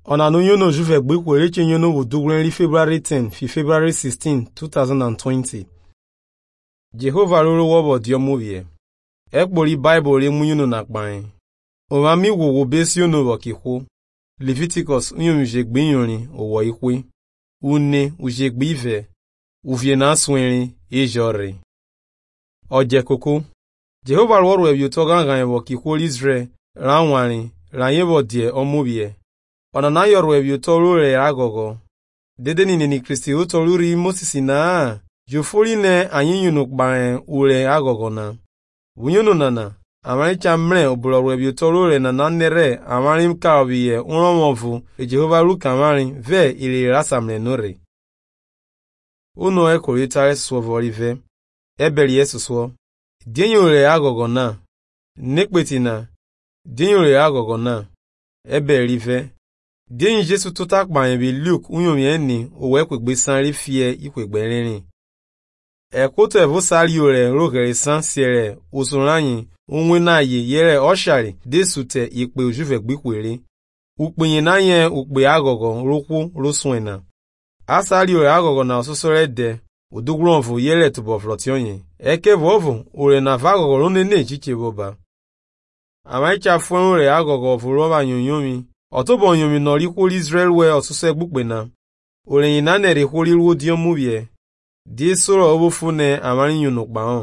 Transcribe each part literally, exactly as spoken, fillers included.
Ona no yono juve gbe ko reche yono wo dugrenri February tenth fi February sixteenth twenty twenty. Jehovah roro wobo diomuvie. Ekpori Bible re mu yono nakpan. Oma mi wo wo besi yono wo kiko. Leviticus unyo je gbe yorin owo ikwe. Une uje gbe ive. Uvie na swinrin ejore. Oje koko. Jehovah roro e bi to gangan wo kiko Israel ranwarin ranyebo die omuvie. Ona na yoru ebi utoru re agogo. Dede ni ni Kristi utoru ri Moses na. Jofori ne anyi yunu kbaren ure agogo na. Wunyunu nana. Amari chamre oburo ebi utoru re na nanere amari mkawiye unromovu e Jehova ru kamari ve ili rasamre nore. Uno e koritare suovori ve. Ebeli yesu suo. Dienyu re agogo na. Nekpeti na. Dienyu re agogo na. Ebeli ve. Dien Jesu tutak ba bi Luke unyomi eni owe kwegbe sanri fie ikwegbe rinrin. E koto evo sari ore rogere san siere osunranyin unwe na ye yere oshari desute ipe ojuve gbikwere. Upinyin na yen upe agogo roku rosunena. Asari ore agogo na ososore de odugronvu yere tubo flotionyin. Eke vovo ore na vagogo ronene chiche boba. Amaicha fun ore agogo vuroba nyonyomi. Otobo nyomi nori kwoli Israel we osuse gbukpe na. Orenyin na nere kwoli ruo diomuvie. Die soro obofune amari nyunukpa on.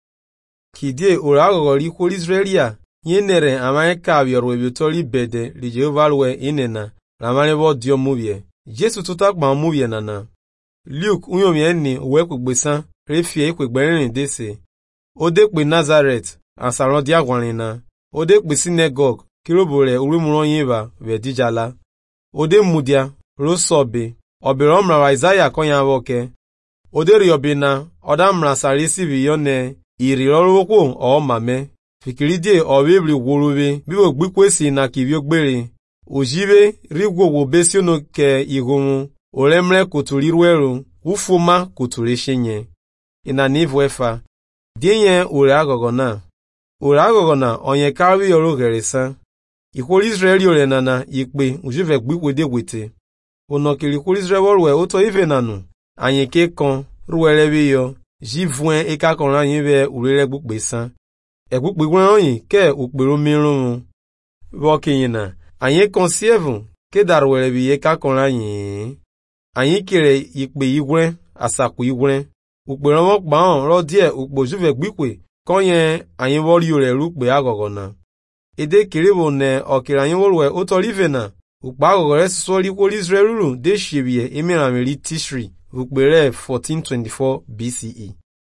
Kidie ore agogo ri kwoli Israelia. Ye nere amari kabioru ebiutori bede li Jehova we inena. Ramari bo diomuvie. Jesu tutakpa omuvie nana. Luke unyomi eni uwe kwegbesan. Refie kwegberin dese. Odekpe Nazareth. Asaron diagwanina. Odekpe synagogue. Kirobore urimuron yeba we dijala. Ode mudia, rosobe, oberomra wa Isaiah konya woke. Ode riobina, odamra sarisi biyone, iriroroko o mame. Fikiride owebri worube, biwo gbikwesi na kivyogbere. Ojibe, rigwo wo besiono ke igomu, oremre kuturirueru, ufuma kuturishinye. Ina nivu efa. Dienye ure agogona. Ure agogona onye karwi yoru geresa. Ikwoli Israel yore nana ikpe ujuve gbikwede wete. Onokili kwoli Israel worwe oto ive nanu. Anyeke kon ruwerebe yo. Jivuen eka kon ranyi ve urere gbukpe san. E gbukpe gwen onyi ke ukpero mirun. Woke yina. Anye kon sievu ke darwerebe eka kon ranyi. Anye kire ikpe igwen asaku igwen. Ukpero mok baon ro die ukpo juve gbikwe. Konye anye wori yore rukpe agogona. Ede kirebo ne okiranyin wolwe otorivena ukpa agogore sori kwoli Israeluru de shebie emirameri Tishri ukpere fourteen twenty-four B C E.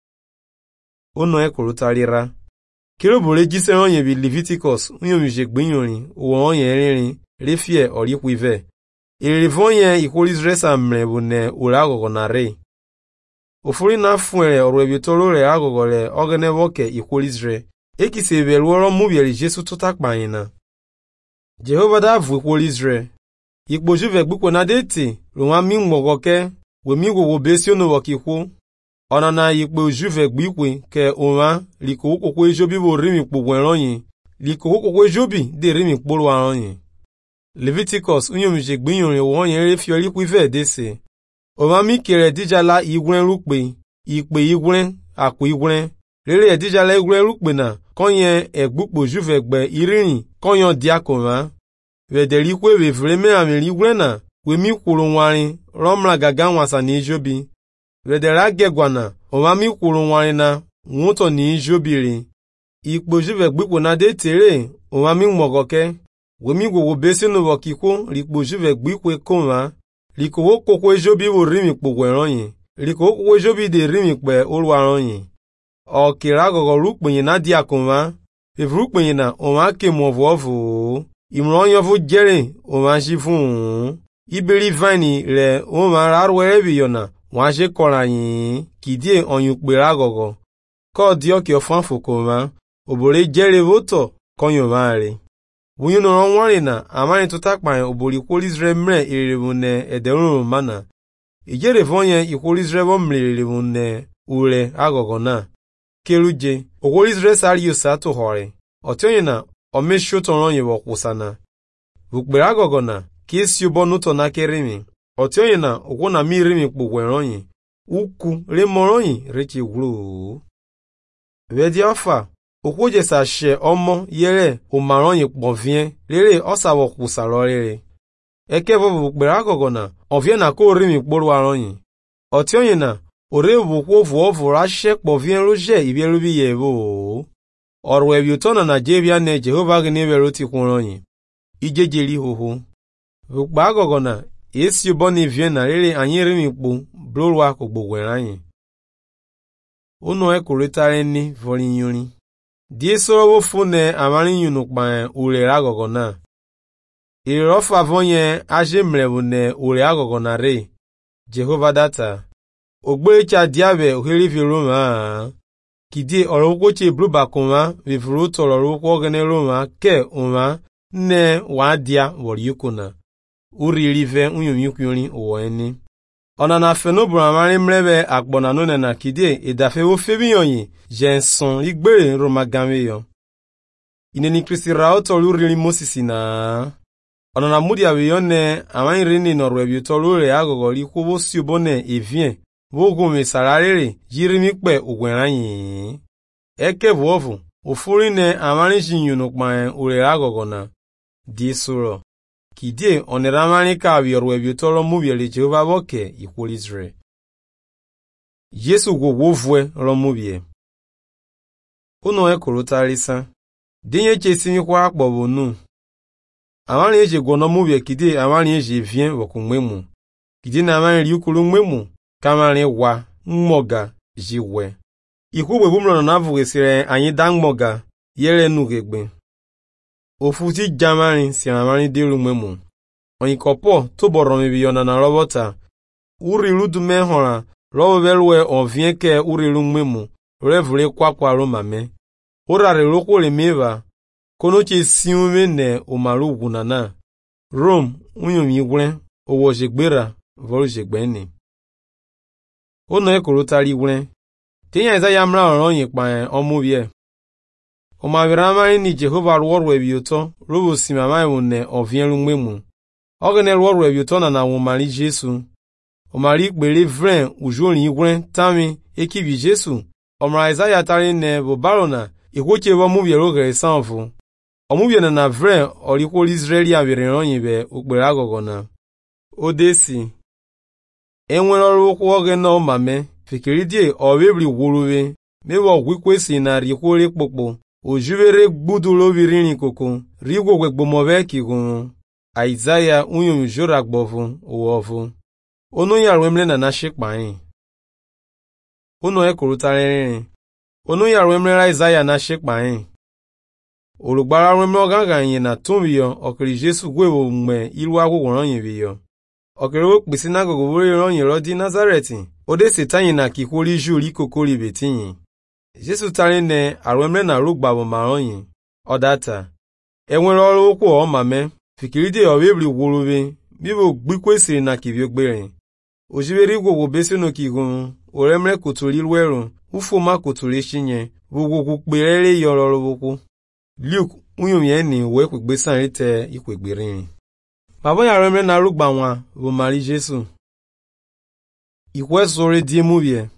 Ono e korotarira. Kirebo regise onye bi Leviticus unyomi je gbinyorin wo onye rinrin refie orikwive. Irevonye ikwoli Israel samre bu ne ura agogonare. Ofuri na fuere oru ebitorore agogore ogene woke ikwoli Israel. Eki se beruoro mubieri Jesu tutakpa ina. Jehova da vu kwoli Israel. Ikpo juve gbukwe na deti, runwa mi mwogoke, we mi wo besi ono wakikwo. Ona na ikpo juve gbikwe ke onwa, liko ukokwe jobi bo rimi kpogwen ronyi, liko ukokwe jobi de rimi kpolwa ronyi. Leviticus unyomi je gbinyorin wonye refiori kwive dese. Onwa mi kere dijala igwen rukpe, ikpe igwen, akwe igwen. Rere edijala igwen rukpe na, konye egbukpo juve gbe iririn, konyon diakoma. Vederi kwe we vreme amiri igwena, we mi kwuru nwarin, romra gaga nwasa ni ijobi. Vedera gegwana, oma mi kwuru nwarin na, nwuto ni ijobiri. Ikpo juve gbukpo na de tere, oma mi mwogoke. We mi gwo besi no wakiko, rikpo juve gbukwe koma. Riko wo kokwe jobi wo rimi kpogwe ronyi. Riko wo kokwe jobi de rimi kpe olwa ronyi. O kiragogo rukpenye na diakoma, if rukpenye na oma ke mwovovu, imronyovu jere oma shifun, iberi vani re oma rarwerebi yona, waje koranyi, kidie onyukpe ragogo, ko dio ki ofanfo koma, obore jere voto, konyo vare. Wunyono ronwari na, amani tutakpanye obori kwoli Israel mre iriribune ederun mana, ijere vonye ikwoli Israel vomre iriribune ure agogo na. Keruje, okwoli Israel sari yosato hore. Otionye na, omesho tonon ye wokusana. Vukbera gogona, kesi obonuto na kerimi otionye na okwo na mirimi kpogweronyi uku remoronyi rechi wuru vedi ofa okwo jesa she omo yere omaronyi kpovien rere osawo kusaro rere eke bobu gbere agogona ovie na ko rimi kporu aronyi otionye na ore bukwo vuo vura she kpovien roje ibierubi yebo orwe biutona na jebia ne Jehova gni veroti kunronyi ijejeri hoho bukba agogona esi boni viena rere anyi rimi kpo blorwa ko gbogwere anyi uno ekuritare ni volinyuri die soro fune amari yunu pa ure agogona irofa vonye aje mrebune ure agogona re Jehova data ogbecha diabe ohiri viruma kidi orokwoche bluba kuma vivuru toloro kwo gene roma ke uma ne wadia woriyukuna uri rive unyumyukyuri oweni ona na fenobru amari mrebe akpona none na kidi idafe wo febiyonyi jenson igbere roma gameyo ineni Kristi rao tolu riri Mosisi na ona na mudi abiyone amani rini norwebi tolu re agogori kubo siobone evien vogume sararere jirimi pe ogweranyi eke vovu ofurine amani jinyunu pa ure agogona di suro kidie oneramani ka biorwebi tolu mubiele Jehova boke ikwolizre Yesu gogwovwe romubie uno ekorotarisa dinye chesimi kwa akpobonu amani eje gwono mubie kidie amani eje vien wokumwemu kidie na amani riukulu mwemu kamari wa mmoga jiwe ikwugbe bumlo na vugesire anyi dangmoga yere nugegbe ofuti jamari si amari diru mwemu onikopo to boromi biyona na robota uri rudume hora robelwe ovienke uri rumwemu revule kwa kwa romame orare lokole meva konoche siume ne omaru gunana rom unyomi gure owo jegbera volu jegbeni ono ekorotari gure tinya Isaiah mra oronyi pa omubie omabirama ni Jehova ruoru ebioto robo simama une ovien rumwemu ogene ruoru ebioto na na womari Jesu omari gbere vren ujori igure tami ekibi Jesu omra Isaiah tari ne bo barona ikwoche bo mubie rogere sanvu omubie na na vren oriko Israeli abire ronyi be okpere agogona odesi enwere ọrụ okwu oge na omame fikiridie obebri wuruwe mewo gwikwesi na rikwore kpokpo ojuvere gbudulo birini koko rigogwe gbomobe kigun Isaiah unyom jora gbovu owovu ono yarwemle na nashikpai ono ekorutare ono yarwemle Isaiah nashikpai olugbara rwemle ogaga yin na tumbiyo okiri Jesu gwewo mme iru agwogworan yin biyo okere kpe sinagogo wore ronyi rodi Nazareti ode setanyi na kikwori juri kokori betinyi Jesu tari ne arwemle na rugba bo maronyi odata enwere ọrụ okwu omame fikiride obebri wuruwe bibo gbikwesiri na kiviogbere ojiberi gogo beseno kigun oremre koturi lweru ufoma koturi shinye gogo kperere yororo boku Luke unyomieni we kwegbesan rite ikwegbere Babo ya remre na rugba nwa bo mari Jesu ikwe sore di mubie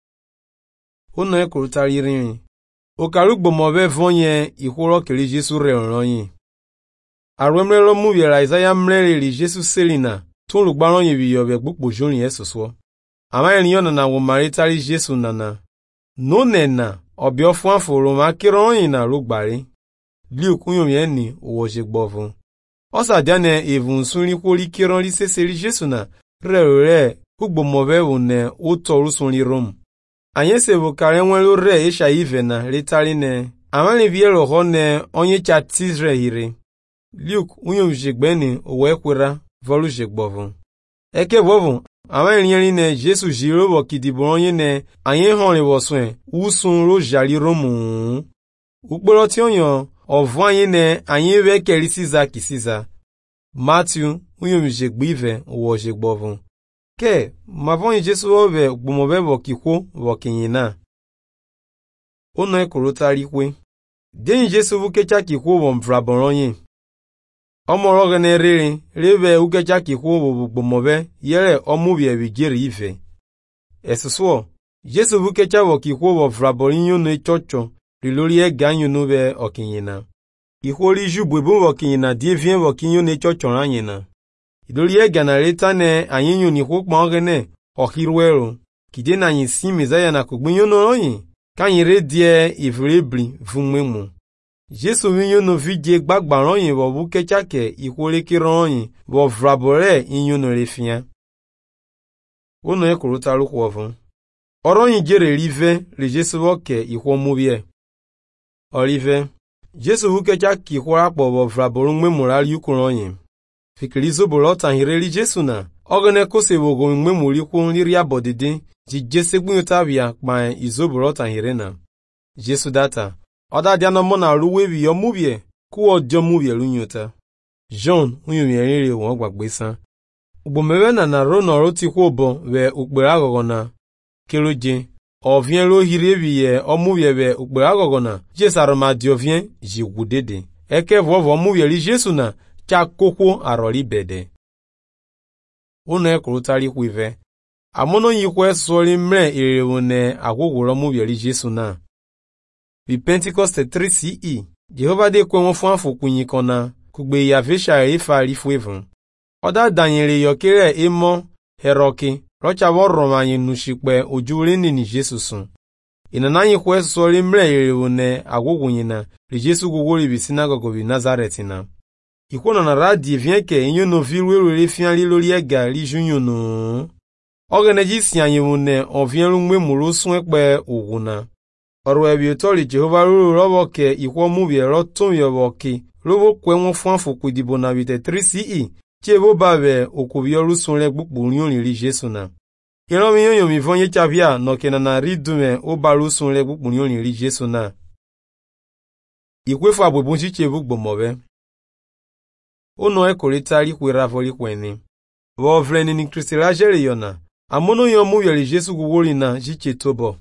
ono ekorutari rin o karugbo mobe vonye ikworo kele Jesu re onroyin arwemre ro mubie Isaiah mrere ri Jesu selina tun rugba ronyin bi yobe gbukpo jorin esoso ama eniyan na wo mari tari Jesu nana no nena obi ofun aforo ma kironyin na rugbare Luke unyomieni owo je gbovun Osa diane evun sunri kwori kiron li seseri Jesu na re re ugbo mobe une utoru sunri rom anye se vokare nwenlo re isha ive na retari ne amani viero hone onye chatizre hire Luke unyom jegbeni owe kwera volu jegbovun eke vovun amani yeri ne Jesu jiro bo kidibo onye ne anye honre wosun usun ro jari romu ukporo ti onyo ovanye ne anye we keri siza kisiza Matthew unyom jegbive owo jegbovun ke mavon Jesu obe gbomobe bo kiko bo kinyina ono ekorotari kwe den Jesu bu kecha kiko bo mvraboronye Omoro gene rere rebe ukecha kikwo bobomobe yere omubye bijeri ife. Esusuo Jesu bukecha wo kikwo bo vraborinyo ne chocho rilori e ganyo no be okinyina. Ikhori jubwe bo okinyina die vien wo kinyo ne chocho ranyina. Idori e ganareta ne anyinyo ni hokma ogene ohirwero kide na yin simizaya na kugbinyo no yin kanyire die ivrebri vumemu. Jesu winyo no vidie gbagbaron yin wo bukecha ke ikhori kiron yin wo vrabore inyo no refia. Ono e kuruta lukwo Ọ̀rọ̀ yìí jèrè rive le Jésù wọ́kẹ̀ ìhwọ́ múbíẹ̀. Ọ̀rive, Jésù wúkẹ́chá kì í hwọ́ra pọ̀ bọ̀ vraborun mmemura liukwuron yìí. Fikiri zoboro tàhìrè rí Jésù nà, ọ̀gẹ́nẹ́ kó se wògò mmemuri kwun rírí àbọ̀dìdí, jí Jésù gbìyànjú tàbíà kpàn ìzoboro tàhìrè nà. Jésù dátà, ọ̀dà díànà mọ́ nà rúwé bí yọ múbíẹ̀, kú ọjọ́ múbíẹ̀ lúnyòtà. John, uyùmí rírè wọ́n gbàgbé sán. Ugbòmẹ́wẹ́ nà nà ró nọ̀rọ̀ ti kwó bọ̀ wẹ̀ òkpèrè àgọ̀gọ̀ nà. Keroje, ovien lo hirebiye omuyebe ukpe agogona, jesaro ma diovien jigudede. Eke vovo omuye li Jesu na cha koko aroli bede. Une kurutari kwive. Amono yikwe soli mre irewone agogoro omuye li Jesu na. Bi Pentecost three C E, Jehova de kwe mfo afo kunyikona, kugbe ya vesha ifa rifwevun. Oda danyere yokere emo heroke. Rocha woro manyi nushikwe ujulini ni Jesu sun. Inananyi kwe soli mre irewone agogunyina, li Jesu gugoli bi sinagogo bi Nazaretina. Ikona na radi vienke inyo no vilwe li fian li loli ega li junyo no. Ogene jisi anyewone ovien lumwe mulu sunwekwe uguna. Orwe biotoli Jehova lulu roboke ikwo mubye rotum yoboke, lobo kwe mfuanfu kudibo na bite three C E. Chebo babe okubyo lusunle gbukbunyo li Jesu na. Ilo mi yoyo mi vonye chavia no kena na ridume oba lusunle gbukbunyo li Jesu na. Ikwefu abwebunchi chebu gbomobe. Ono e koritari kwe ravoli kweni. Wo vreni ni Kristi rajere yona. Amono yomu yeli Jesu gugoli na jiche tobo.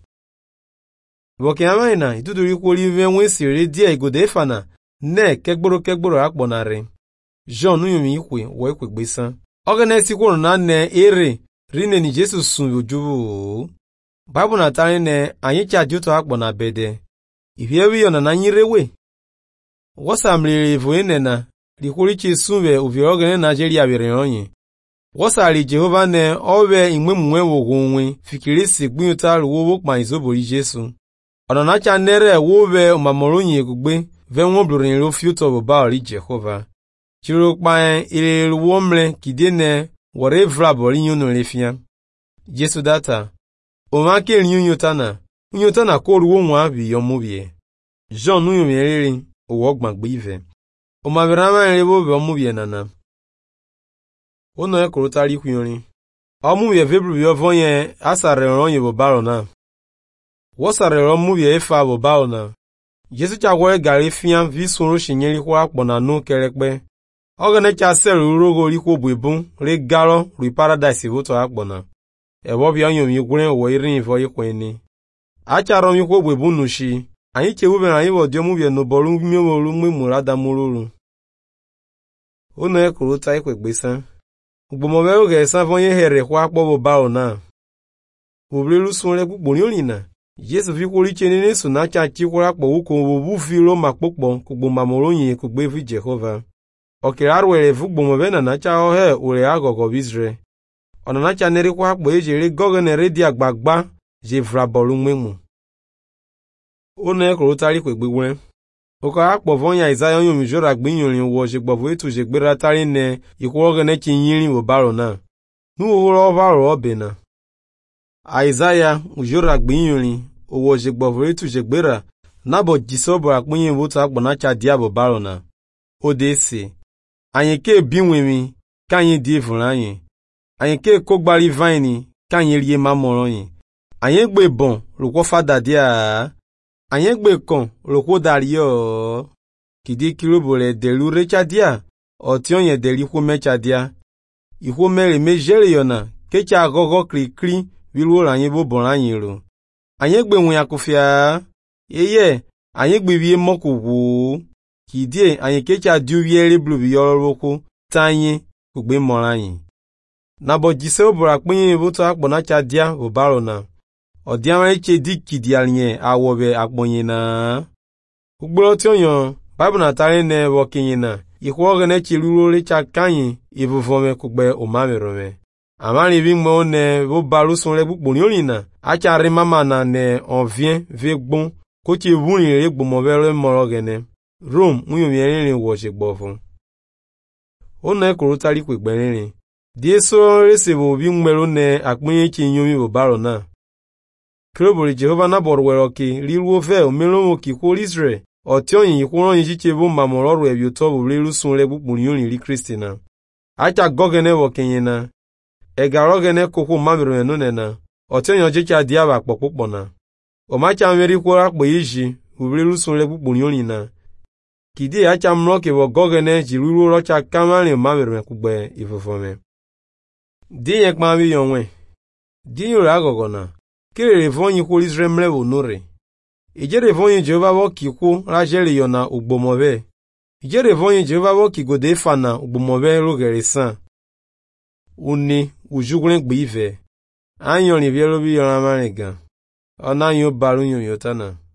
Wo kiyama ina ituduri kwoli venwe siri dia igode efana. Ne kegboro kegboro akbonare. John uyumi ikwe wo ikwe gbesa. Ogene sikworo na ne ere rine ni Jesu sun ojubu. Bible na tari ne anyi chajuto akpo na bede. Ihiewi yona na nyirewe. Wosa mliri voene na likwori che sunwe uvi ogene Nigeria bere onye. Wosa li Jehova ne owe inwe mwe wogonwe fikiri sigbiyuta ruwo kma izobori Jesu. Ona na cha nere wowe umamorunye gugbe venwo blurin lo fiuto bo ba ori Jehova. Chiro kpae ile luomle kidene wore vrabori nyono lefia. Jesu data. Omake nyunyotana. Nyotana ko ruwo nwa bi yomubie. John nuyo meriri owo gbagbe ive. Omabirama nrebo be omubie nana. Ono e korotari kuyori. Omubie vebru bi ovonye asare ronye bo baro na. Wosare omubie efa bo baro na. Jesu chagore gari fian vi soro shinyeri kwa akpona no kerekpe. Ogene cha selu urogo likwo bwebun re garo ri paradise voto akpona. Ebo bi anyo mi guren wo irin ifo yekweni. Acharo mi kwo bwebun nushi. Anyi chewu be anyi wo dio mu bi no boru mi mo ru mu murada mururu. Ono e kuruta ikwegbesan. Ugbomo be oge san fonye here kwa akpo bo ba ona. Obrelu sunle gbugbo orina. Jesu fi kuri cheni ne suna cha chi kwa akpo uko wo bu fi ro makpopo kugbo mamoroyin kugbe fi Jehova. Okere arwere vugbomo be na na cha ohe ore agogo bizre. Ona na cha neri kwa akpo ejere gogene redi agbagba je vrabolu mmemu. Ono e korotari kwegbewe. Oko akpo vonya Isaiah yomi jora gbinyorin wo je gbovo etu je gbera tari ne ikwo ogene chi yirin wo baro na. Nu oworo baro obena. Isaiah ujora gbinyorin owo je gbovo etu je gbera nabo jisobo akpunyin wo ta akpo na cha diabo baro na. Odese. Anye ke binwemi kanye di evunanye. Anye ke kogbari vine kanye rie mamoronye. Anye gbe bon roko fada dia. Anye gbe kon roko dario. Kidi kilobole delu recha dia. Otionye deli ko mecha dia. Iho mere mejere yona kecha agogo kri kri wilu ranye bo bonanye ro. Anye gbe won yakofia. Yeye anye gbe wie mokuwu. kidie anyị kecha diuviere blubi yoroko tanye kugbe moranyi na bojise obura kpenye voto akpo na chadia obaro na odiama eche dikidialnye awobe akponye na ugboro tionyo Bible na tare ne wokinye na ikwo gene chiruro lecha kanyi ivuvome kugbe omamerome amani bi mo ne bo balu son le bukponi olina acha ri mama na ne on vient vegbon ko ti wuni re gbomo vere moro gene Rome unyo yerin wo se gbofun ona ko rotari pe gberin die so resebo bi ngbero ne akpunye chi nyomi bo baro na krobori Jehova na borwero ki riruo ve omelo ki ko Israel otion yin ko ron yin chiche bo mamoro ro ebi to bo riru sun le bukponi olin ri Christina acha gogene wo kinyina egarogene koko mamiro no nena otenyo jecha diaba popopona o macha meri ko akpo yiji ubriru sun le bukponi olina kidi acha mroke wo gogene jiruru rocha kamani mamiro kugbe ifofome diye kpami yonwe diyo ragogona kire vonyi ko Israel mrewo nore ijere vonyi Jehova wo kiko rajeli yona ugbomobe ijere vonyi Jehova wo kigode fana ugbomobe rogeresan uni ujugulen gbe ife anyon ni bielo bi yon amanigan ona yo balu yon yotana